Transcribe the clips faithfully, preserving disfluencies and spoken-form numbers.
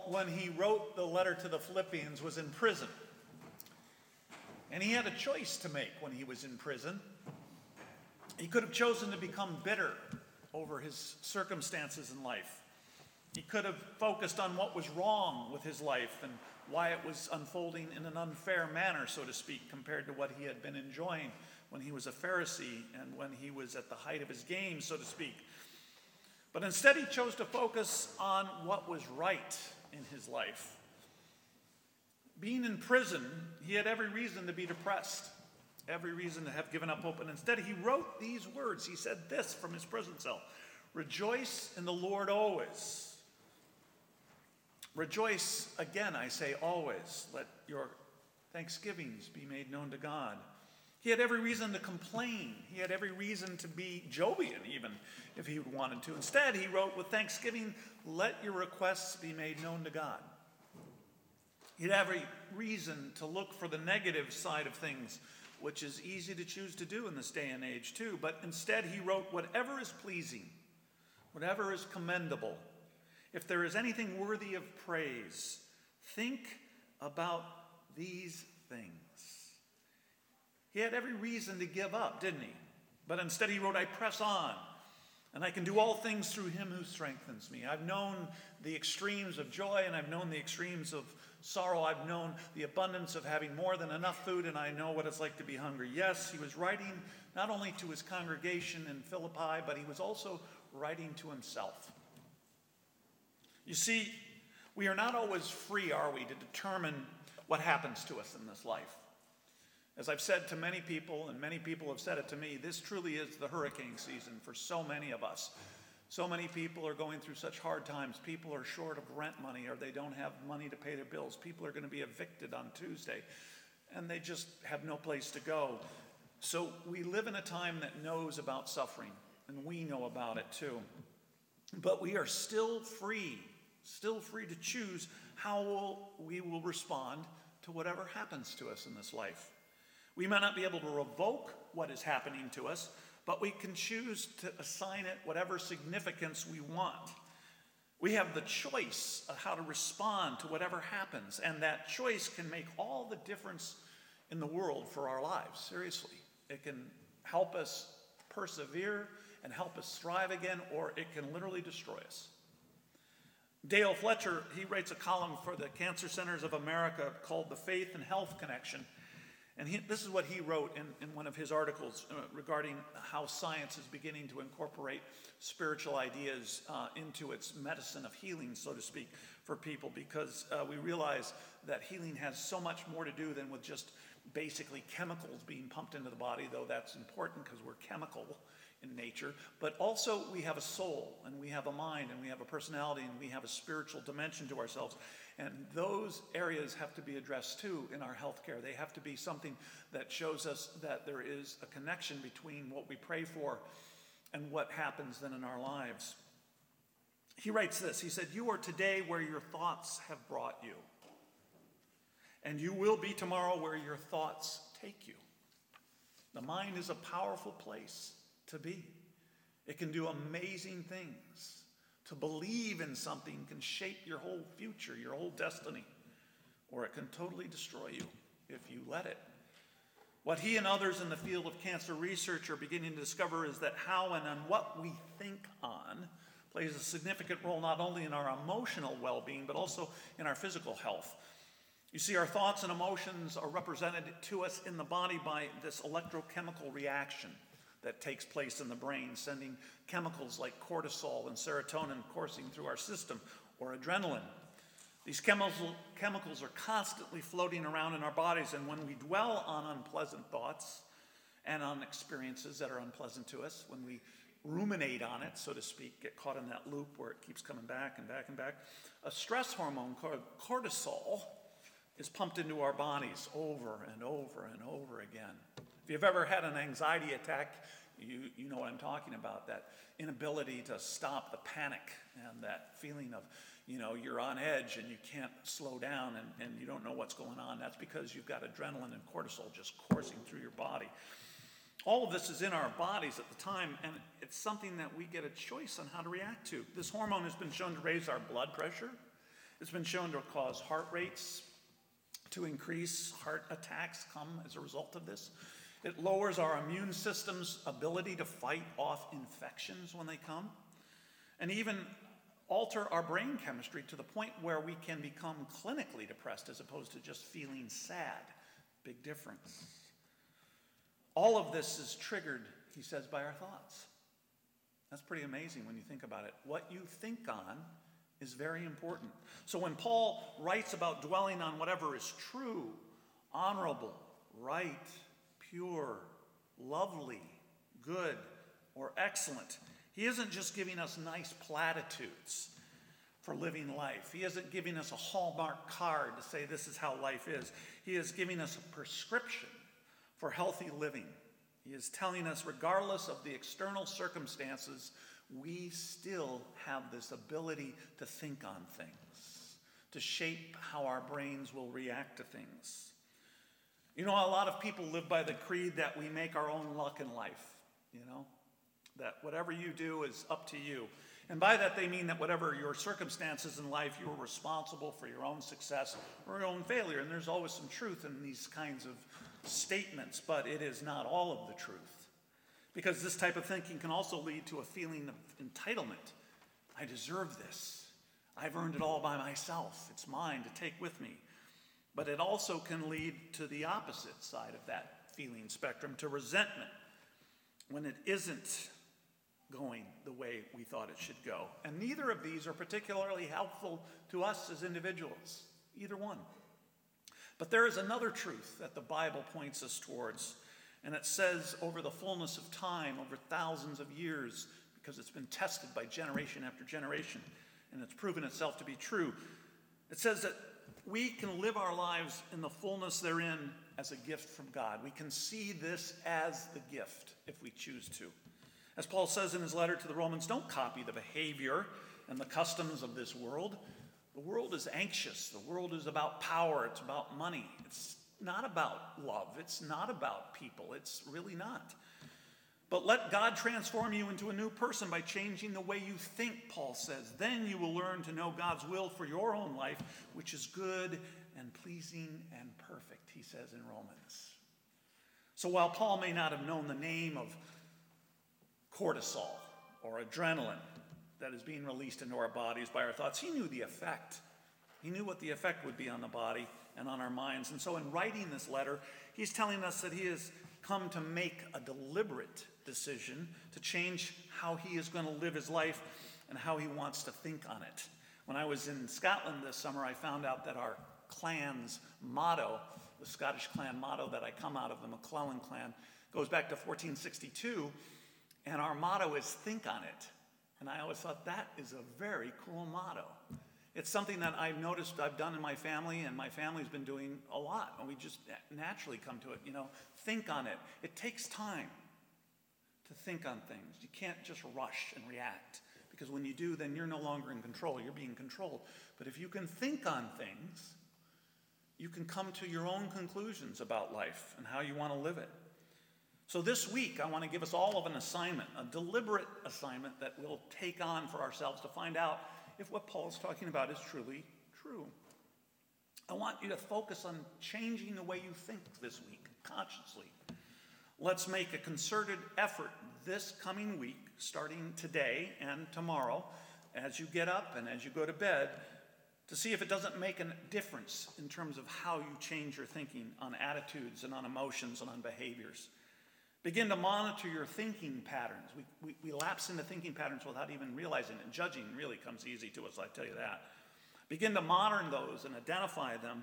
when he wrote the letter to the Philippians, was in prison. And he had a choice to make when he was in prison. He could have chosen to become bitter over his circumstances in life. He could have focused on what was wrong with his life and why it was unfolding in an unfair manner, so to speak, compared to what he had been enjoying when he was a Pharisee and when he was at the height of his game, so to speak. But instead he chose to focus on what was right in his life. Being in prison, he had every reason to be depressed, every reason to have given up hope. And instead he wrote these words. He said this from his prison cell: "Rejoice in the Lord always." Rejoice, again, I say always. Let your thanksgivings be made known to God. He had every reason to complain. He had every reason to be Jobian, even, if he wanted to. Instead, he wrote, with thanksgiving, let your requests be made known to God. He had every reason to look for the negative side of things, which is easy to choose to do in this day and age, too. But instead, he wrote, whatever is pleasing, whatever is commendable, if there is anything worthy of praise, think about these things. He had every reason to give up, didn't he? But instead he wrote, I press on, and I can do all things through him who strengthens me. I've known the extremes of joy, and I've known the extremes of sorrow. I've known the abundance of having more than enough food, and I know what it's like to be hungry. Yes, he was writing not only to his congregation in Philippi, but he was also writing to himself. You see, we are not always free, are we, to determine what happens to us in this life. As I've said to many people, and many people have said it to me, this truly is the hurricane season for so many of us. So many people are going through such hard times. People are short of rent money, or they don't have money to pay their bills. People are going to be evicted on Tuesday, and they just have no place to go. So we live in a time that knows about suffering, and we know about it too. But we are still free, still free to choose how we'll, we will respond to whatever happens to us in this life. We may not be able to revoke what is happening to us, but we can choose to assign it whatever significance we want. We have the choice of how to respond to whatever happens, and that choice can make all the difference in the world for our lives, seriously. It can help us persevere and help us thrive again, or it can literally destroy us. Dale Fletcher, he writes a column for the Cancer Centers of America called The Faith and Health Connection. And he, this is what he wrote in, in one of his articles uh, regarding how science is beginning to incorporate spiritual ideas uh, into its medicine of healing, so to speak, for people, because uh, we realize that healing has so much more to do than with just basically chemicals being pumped into the body, though that's important because we're chemical in nature. But also we have a soul, and we have a mind, and we have a personality, and we have a spiritual dimension to ourselves. And those areas have to be addressed too in our healthcare. They have to be something that shows us that there is a connection between what we pray for and what happens then in our lives. He writes this, he said, you are today where your thoughts have brought you, and you will be tomorrow where your thoughts take you. The mind is a powerful place to be. It can do amazing things. To believe in something can shape your whole future, your whole destiny, or it can totally destroy you if you let it. What he and others in the field of cancer research are beginning to discover is that how and on what we think on plays a significant role not only in our emotional well-being, but also in our physical health. You see, our thoughts and emotions are represented to us in the body by this electrochemical reaction that takes place in the brain, sending chemicals like cortisol and serotonin coursing through our system, or adrenaline. These chemicals, chemicals are constantly floating around in our bodies, and when we dwell on unpleasant thoughts and on experiences that are unpleasant to us, when we ruminate on it, so to speak, get caught in that loop where it keeps coming back and back and back, a stress hormone called cortisol is pumped into our bodies over and over and over again. If you've ever had an anxiety attack, you, you know what I'm talking about, that inability to stop the panic and that feeling of, you know, you're on edge and you can't slow down and, and you don't know what's going on. That's because you've got adrenaline and cortisol just coursing through your body. All of this is in our bodies at the time, and it's something that we get a choice on how to react to. This hormone has been shown to raise our blood pressure It's been shown to cause heart rates to increase. Heart attacks come as a result of this. It lowers our immune system's ability to fight off infections when they come, and even alter our brain chemistry to the point where we can become clinically depressed as opposed to just feeling sad. Big difference. All of this is triggered, he says, by our thoughts. That's pretty amazing when you think about it. What you think on is very important. So when Paul writes about dwelling on whatever is true, honorable, right, pure, lovely, good, or excellent, he isn't just giving us nice platitudes for living life. He isn't giving us a Hallmark card to say this is how life is. He is giving us a prescription for healthy living. He is telling us, regardless of the external circumstances, we still have this ability to think on things, to shape how our brains will react to things. You know, a lot of people live by the creed that we make our own luck in life, you know, that whatever you do is up to you. And by that they mean that whatever your circumstances in life, you are responsible for your own success or your own failure. And there's always some truth in these kinds of statements, but it is not all of the truth. Because this type of thinking can also lead to a feeling of entitlement. I deserve this. I've earned it all by myself. It's mine to take with me. But it also can lead to the opposite side of that feeling spectrum, to resentment, when it isn't going the way we thought it should go. And neither of these are particularly helpful to us as individuals, either one. But there is another truth that the Bible points us towards, and it says over the fullness of time, over thousands of years, because it's been tested by generation after generation, and it's proven itself to be true. It says that we can live our lives in the fullness therein as a gift from God. We can see this as the gift if we choose to. As Paul says in his letter to the Romans, don't copy the behavior and the customs of this world. The world is anxious. The world is about power. It's about money. It's not about love. It's not about people. It's really not. But let God transform you into a new person by changing the way you think, Paul says. Then you will learn to know God's will for your own life, which is good and pleasing and perfect, he says in Romans. So while Paul may not have known the name of cortisol or adrenaline that is being released into our bodies by our thoughts, he knew the effect. He knew what the effect would be on the body and on our minds. And so in writing this letter, he's telling us that he has come to make a deliberate decision to change how he is going to live his life and how he wants to think on it. When I was in Scotland this summer, I found out that our clan's motto, the Scottish clan motto that I come out of, the McClellan clan, goes back to fourteen sixty-two, and our motto is think on it. And I always thought that is a very cool motto. It's something that I've noticed I've done in my family, and my family's been doing a lot, and we just naturally come to it, you know, think on it. It takes time to think on things. You can't just rush and react, because when you do, then you're no longer in control. You're being controlled. But if you can think on things, you can come to your own conclusions about life and how you want to live it. So this week, I want to give us all of an assignment, a deliberate assignment that we'll take on for ourselves to find out if what Paul is talking about is truly true. I want you to focus on changing the way you think this week, consciously. Let's make a concerted effort this coming week, starting today and tomorrow, as you get up and as you go to bed, to see if it doesn't make a difference in terms of how you change your thinking on attitudes and on emotions and on behaviors. Begin to monitor your thinking patterns. We, we, we lapse into thinking patterns without even realizing it. And judging really comes easy to us, I tell you that. Begin to monitor those and identify them.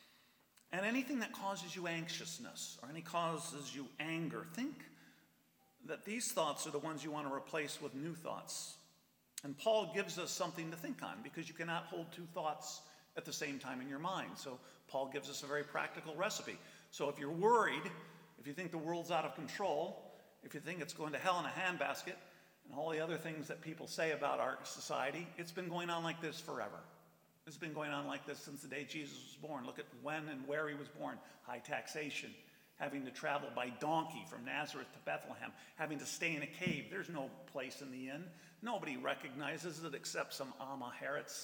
And anything that causes you anxiousness or any causes you anger, think that these thoughts are the ones you want to replace with new thoughts. And Paul gives us something to think on, because you cannot hold two thoughts at the same time in your mind. So Paul gives us a very practical recipe. So if you're worried, if you think the world's out of control, if you think it's going to hell in a handbasket, and all the other things that people say about our society, it's been going on like this forever. It's been going on like this since the day Jesus was born. Look at when and where he was born. High taxation, having to travel by donkey from Nazareth to Bethlehem, having to stay in a cave. There's no place in the inn. Nobody recognizes it except some Amaharets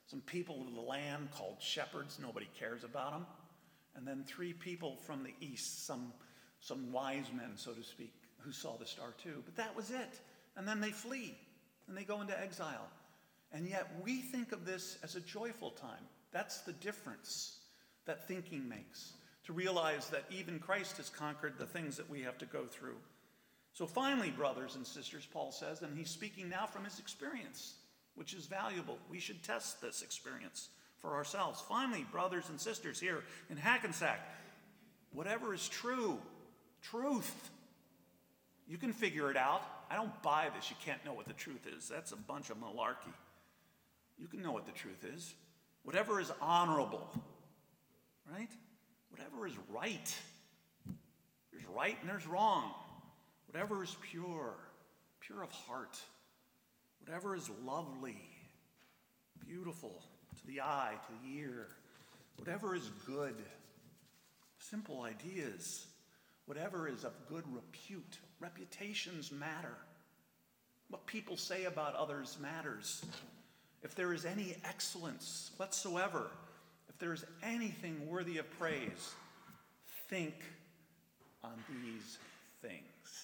some people of the land called shepherds, nobody cares about them, and then three people from the east, some, some wise men, so to speak, who saw the star too. But that was it. And then they flee, and they go into exile. And yet we think of this as a joyful time. That's the difference that thinking makes, to realize that even Christ has conquered the things that we have to go through. So finally, brothers and sisters, Paul says, and he's speaking now from his experience, which is valuable. We should test this experience for ourselves. Finally, brothers and sisters here in Hackensack, whatever is true, truth, you can figure it out. I don't buy this. You can't know what the truth is. That's a bunch of malarkey. You can know what the truth is. Whatever is honorable, right? Whatever is right. There's right and there's wrong. Whatever is pure, pure of heart. Whatever is lovely, beautiful to the eye, to the ear. Whatever is good, simple ideas. Whatever is of good repute. Reputations matter. What people say about others matters. If there is any excellence whatsoever, if there is anything worthy of praise, think on these things.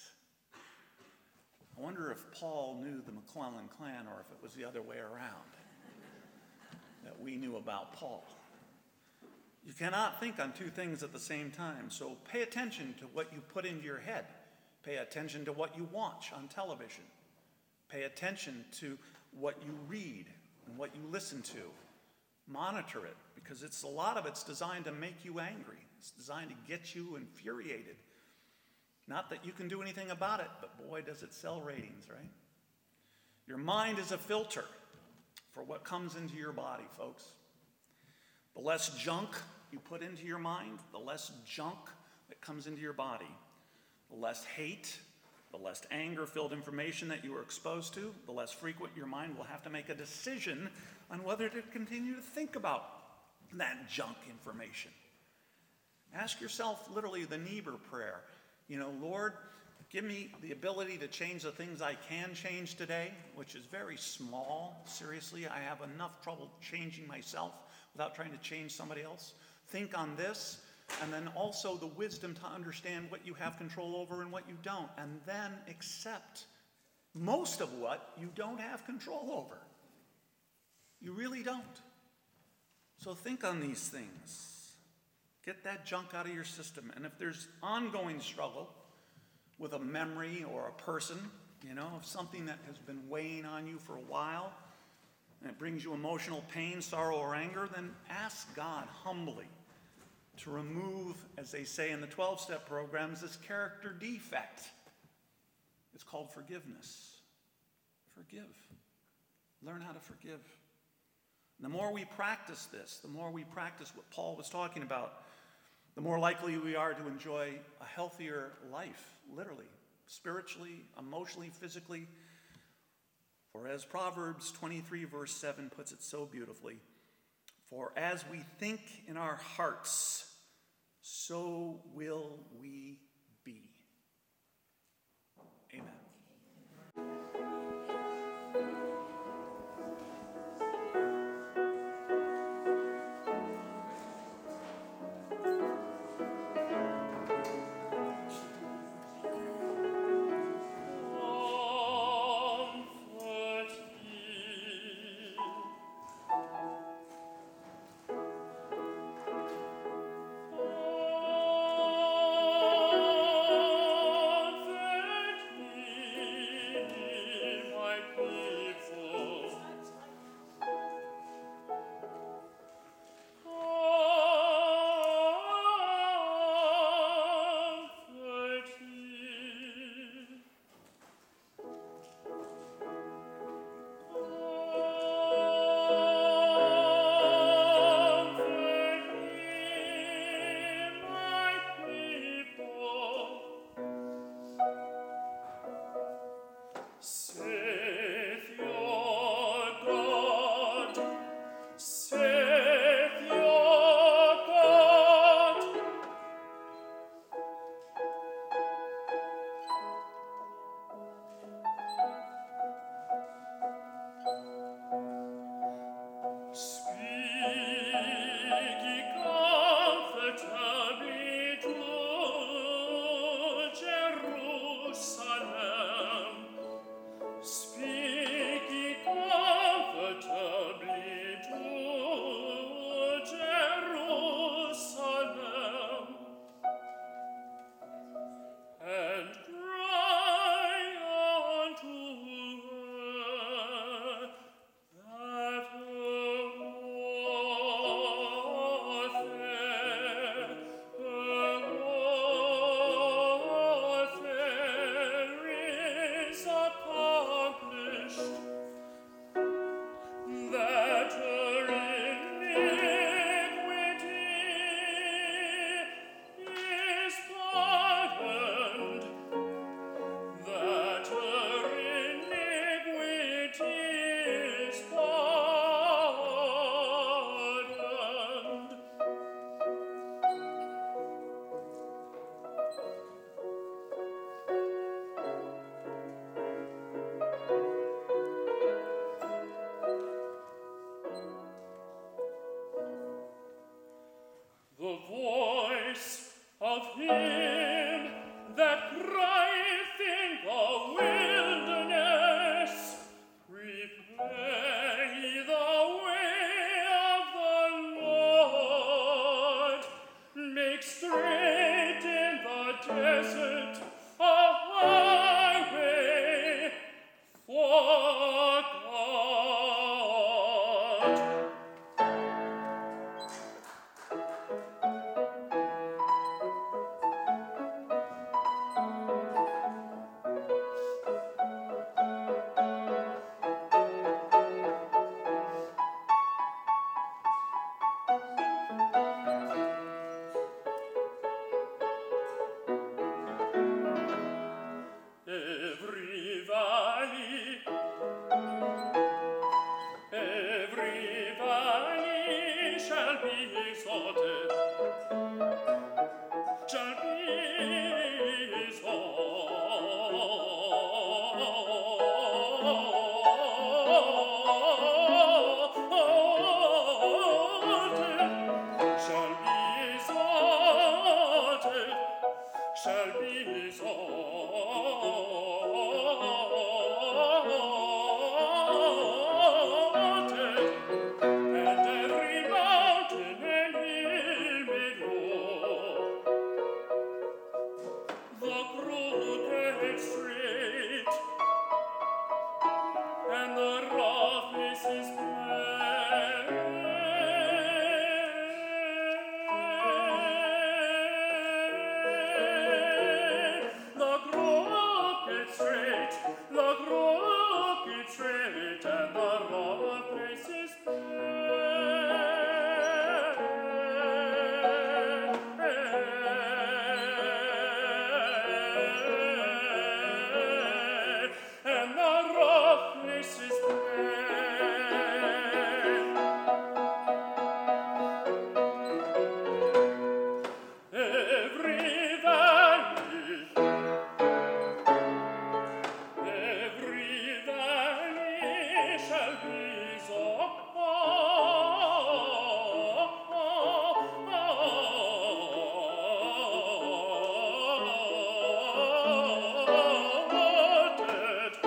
I wonder if Paul knew the McClellan clan or if it was the other way around, that we knew about Paul. You cannot think on two things at the same time, so pay attention to what you put into your head. Pay attention to what you watch on television. Pay attention to what you read and what you listen to. Monitor it, because it's a lot of it's designed to make you angry. It's designed to get you infuriated. Not that you can do anything about it, but boy, does it sell ratings, right? Your mind is a filter for what comes into your body, folks. The less junk you put into your mind, the less junk that comes into your body. The less hate, the less anger-filled information that you are exposed to, the less frequent your mind will have to make a decision on whether to continue to think about that junk information. Ask yourself literally the Niebuhr prayer. You know, Lord, give me the ability to change the things I can change today, which is very small. Seriously, I have enough trouble changing myself without trying to change somebody else. Think on this, and then also the wisdom to understand what you have control over and what you don't, and then accept most of what you don't have control over. You really don't. So think on these things. Get that junk out of your system. And if there's ongoing struggle with a memory or a person, you know, of something that has been weighing on you for a while, and it brings you emotional pain, sorrow, or anger, then ask God humbly to remove, as they say in the twelve-step programs, this character defect. It's called forgiveness. Forgive. Learn how to forgive. And the more we practice this, the more we practice what Paul was talking about, the more likely we are to enjoy a healthier life, literally, spiritually, emotionally, physically. For as Proverbs twenty-three, verse seven puts it so beautifully, for as we think in our hearts, so will we be. Amen. shall be exalted, shall be exalted, shall be exalted, shall be exalted, and every mountain and hill made low, the crooked straight, and the rough places plain, the crooked straight, the crooked straight, and the rough places plain, and the rough places plain. Every valley, every valley shall be exalted.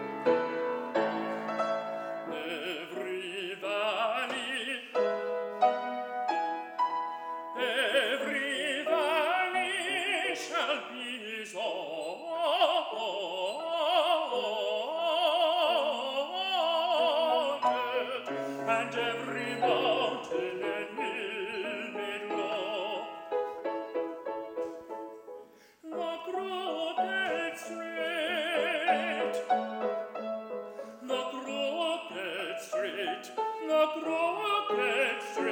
Every valley, every valley shall be exalted, and every mountain and hill made low, the crooked straight, the crooked straight, the crooked straight,